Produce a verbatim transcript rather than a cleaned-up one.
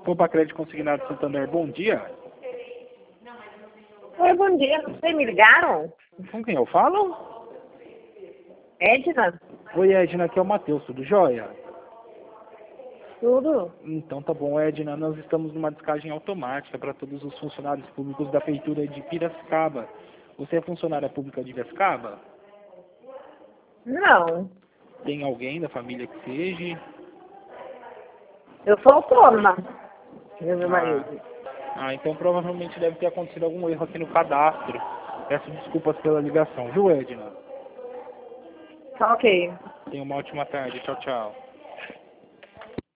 Copa Crédito Consignado Santander, bom dia. Oi, bom dia. Vocês me ligaram? Com quem eu falo? Edna? Oi, Edna, aqui é o Matheus, tudo jóia? Tudo? Então tá bom, Edna, nós estamos numa descagem automática para todos os funcionários públicos da Prefeitura de Piracicaba. Você é funcionária pública de Piracicaba? Não. Tem alguém da família que seja? Eu sou autônoma. Eu meu Ah, marido. ah, então provavelmente deve ter acontecido algum erro aqui no cadastro. Peço desculpas pela ligação, viu, Edna? Tá ok. Tenha uma ótima tarde. Tchau, tchau.